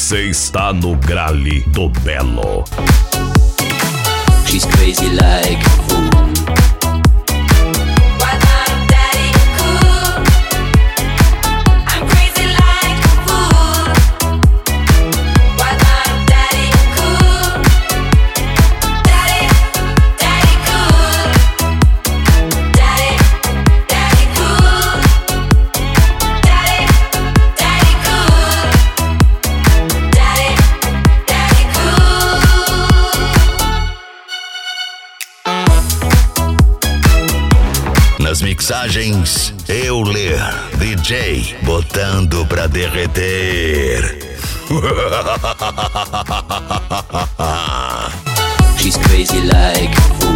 Você está no Grale do Belo. She's crazy like a fool. Nas mixagens, Euler, DJ, botando pra derreter. She's crazy like a fool.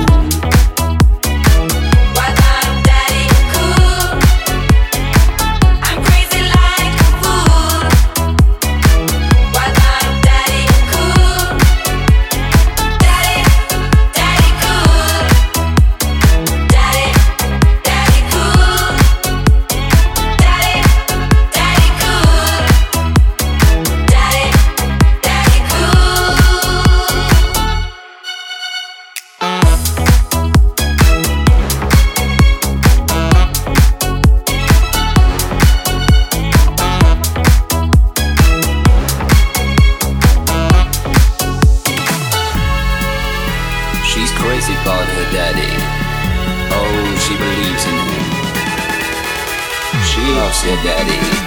She's crazy about her daddy. Oh, she believes in him. She loves her daddy.